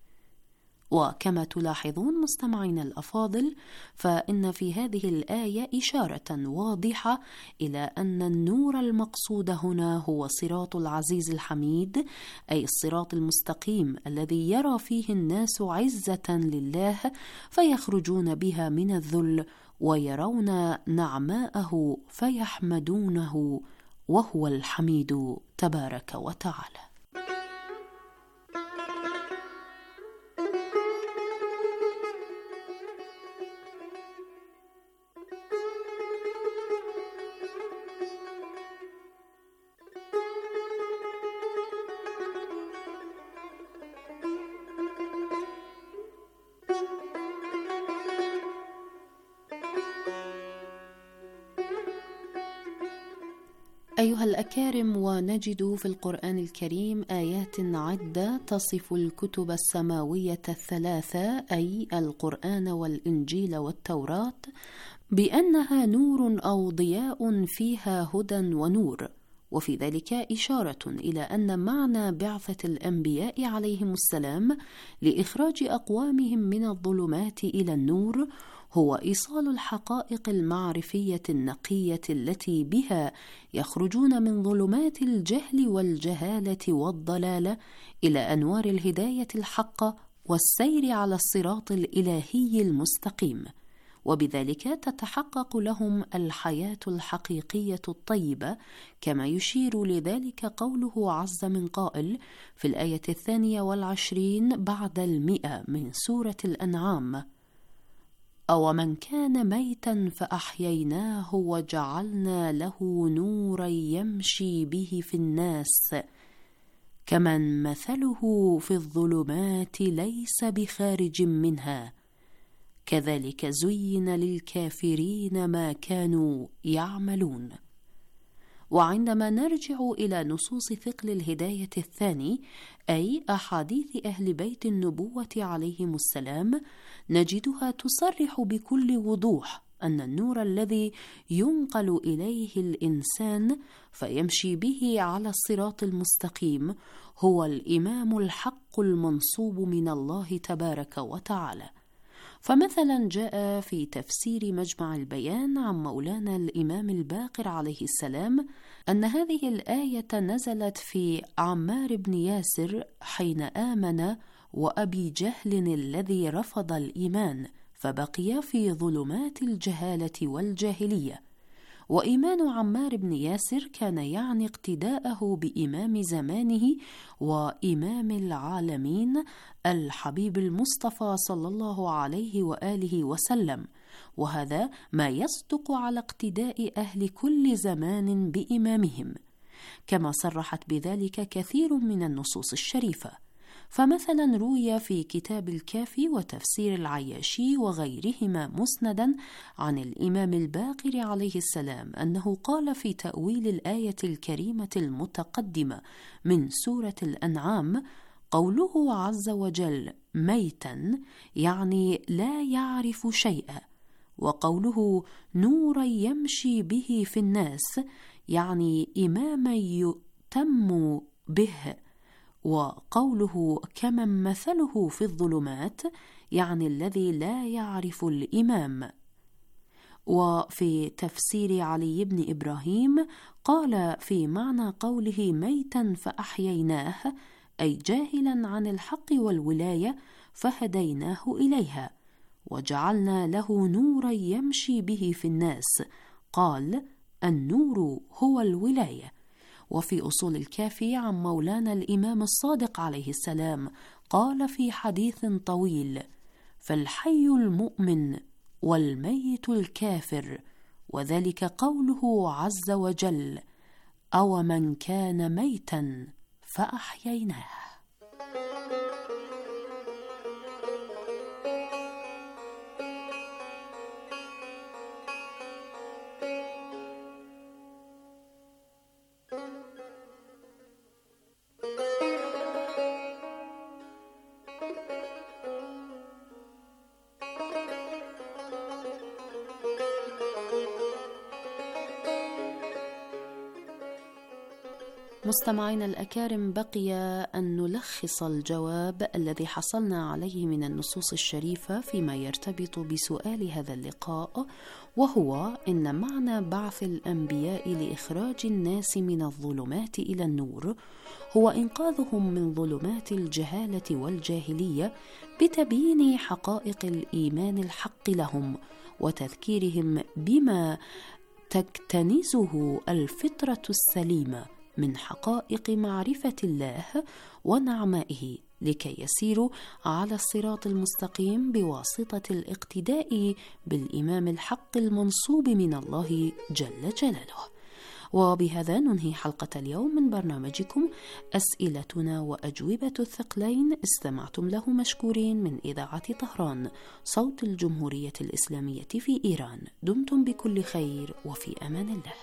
وكما تلاحظون مستمعين الأفاضل، فإن في هذه الآية إشارة واضحة إلى أن النور المقصود هنا هو صراط العزيز الحميد، أي الصراط المستقيم الذي يرى فيه الناس عزة لله فيخرجون بها من الذل ويرون نعماءه فيحمدونه وهو الحميد تبارك وتعالى. أيها الأكارم، ونجد في القرآن الكريم آيات عدة تصف الكتب السماوية الثلاثة، أي القرآن والإنجيل والتوراة، بأنها نور أو ضياء فيها هدى ونور، وفي ذلك إشارة إلى أن معنى بعثة الأنبياء عليهم السلام لإخراج أقوامهم من الظلمات إلى النور هو إيصال الحقائق المعرفية النقية التي بها يخرجون من ظلمات الجهل والجهالة والضلالة إلى أنوار الهداية الحقة والسير على الصراط الإلهي المستقيم، وبذلك تتحقق لهم الحياة الحقيقية الطيبة، كما يشير لذلك قوله عز من قائل في الآية 22 بعد 100 من سورة الأنعام: أومن كان ميتا فأحييناه وجعلنا له نورا يمشي به في الناس كمن مثله في الظلمات ليس بخارج منها كذلك زين للكافرين ما كانوا يعملون. وعندما نرجع إلى نصوص ثقل الهداية الثاني، أي أحاديث أهل بيت النبوة عليهم السلام، نجدها تصرح بكل وضوح أن النور الذي ينقل إليه الإنسان فيمشي به على الصراط المستقيم هو الإمام الحق المنصوب من الله تبارك وتعالى. فمثلا جاء في تفسير مجمع البيان عن مولانا الإمام الباقر عليه السلام أن هذه الآية نزلت في عمار بن ياسر حين آمن وأبي جهل الذي رفض الإيمان فبقي في ظلمات الجهالة والجاهلية. وإيمان عمار بن ياسر كان يعني اقتداءه بإمام زمانه وإمام العالمين الحبيب المصطفى صلى الله عليه وآله وسلم، وهذا ما يصدق على اقتداء أهل كل زمان بإمامهم، كما صرحت بذلك كثير من النصوص الشريفة. فمثلا روي في كتاب الكافي وتفسير العياشي وغيرهما مسندا عن الإمام الباقر عليه السلام أنه قال في تأويل الآية الكريمة المتقدمة من سورة الأنعام: قوله عز وجل ميتا يعني لا يعرف شيئا، وقوله نورا يمشي به في الناس يعني إماما يؤتم به، وقوله كمن مثله في الظلمات يعني الذي لا يعرف الإمام. وفي تفسير علي بن إبراهيم قال في معنى قوله ميتا فأحييناه أي جاهلا عن الحق والولاية فهديناه إليها، وجعلنا له نورا يمشي به في الناس، قال النور هو الولاية. وفي أصول الكافي عن مولانا الإمام الصادق عليه السلام قال في حديث طويل: فالحي المؤمن والميت الكافر، وذلك قوله عز وجل: أومن كان ميتا فأحييناه. مستمعينا الأكارم، بقي أن نلخص الجواب الذي حصلنا عليه من النصوص الشريفة فيما يرتبط بسؤال هذا اللقاء، وهو إن معنى بعث الأنبياء لإخراج الناس من الظلمات إلى النور هو إنقاذهم من ظلمات الجهالة والجاهلية بتبيين حقائق الإيمان الحق لهم وتذكيرهم بما تكتنزه الفطرة السليمة من حقائق معرفة الله ونعمائه، لكي يسيروا على الصراط المستقيم بواسطة الاقتداء بالإمام الحق المنصوب من الله جل جلاله. وبهذا ننهي حلقة اليوم من برنامجكم أسئلتنا وأجوبة الثقلين. استمعتم له مشكورين من إذاعة طهران، صوت الجمهورية الإسلامية في إيران. دمتم بكل خير وفي أمان الله.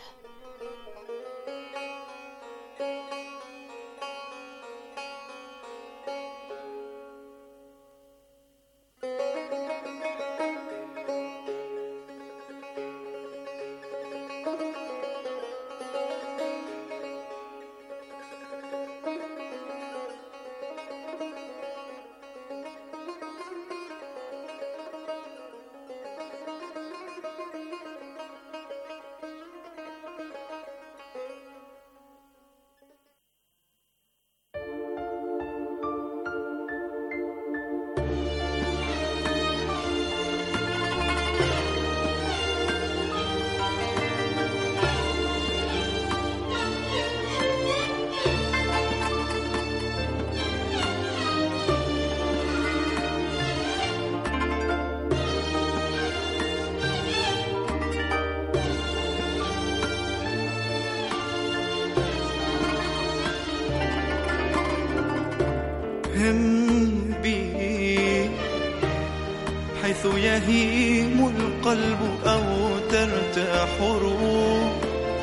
هم بي حيث يهيم القلب أو ترتاح روح،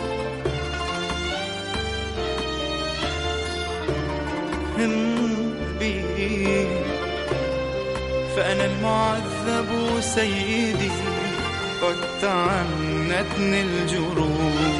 هم بي فأنا المعذب سيدي، قد تعنتني الجروح،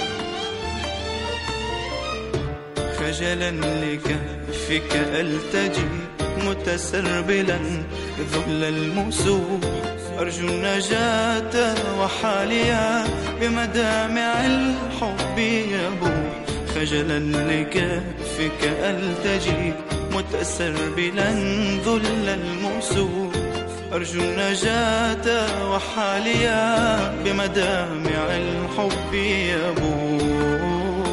خجلا لكفك ألتجي متسربلا ذل المسوح، أرجو النجاة وحاليا بمدامع الحب يبوح، خجلا لكفك ألتجي متسربلا ذل المسوح، أرجو النجاة وحاليا بمدامع الحب يبوح.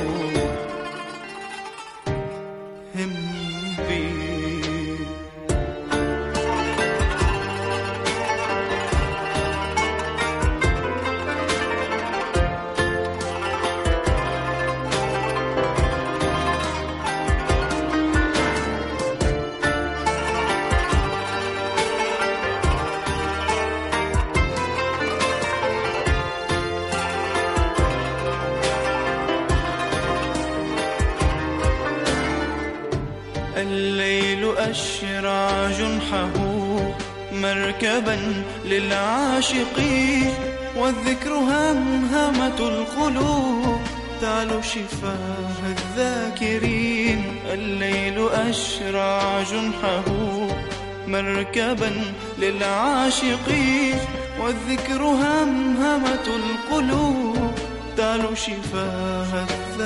الليل أشرع جنحه مركبا للعاشقين، والذكر همهمة القلوب تعلو شفاه الذاكرين. الليل أشرع جنحه مركبا للعاشقين، والذكر همهمة القلوب تعلو شفاه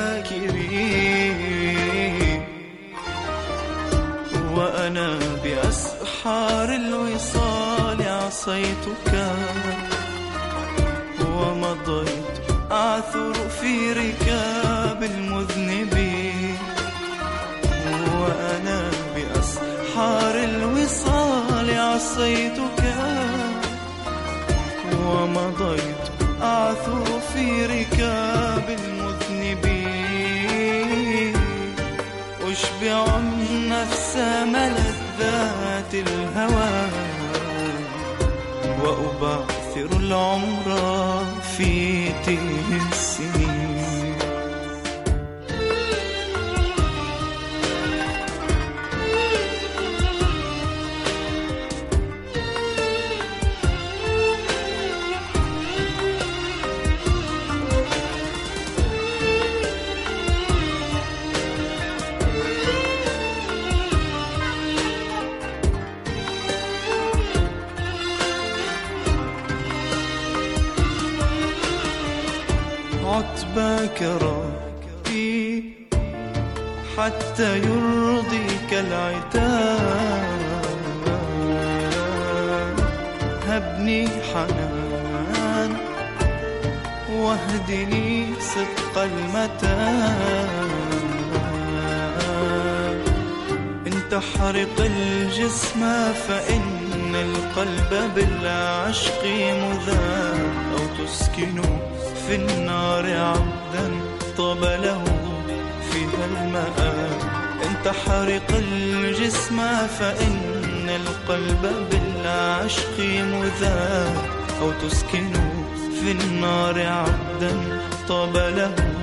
الذاكرين. وأنا بأسحار الوصال عصيتك ومضيت أعثر في ركاب المذنبين. وأنا بأسحار الوصال عصيتك ومضيت أعثر في ركاب المذنبين. أشبع النفس ملذات الهوى وأبعثر العمر في تيه السنين. عتباك ربي حتى يرضيك العتاب، هبني حنان واهدني صدق المتاع. إن تحرق الجسم فإن القلب بالعشق مذاب، أو تسكن في النار عبدا طاب له فيها المآب. إن تحرق الجسم فإن القلب بالعشق مذاب، أو تسكن في النار عبدا طاب له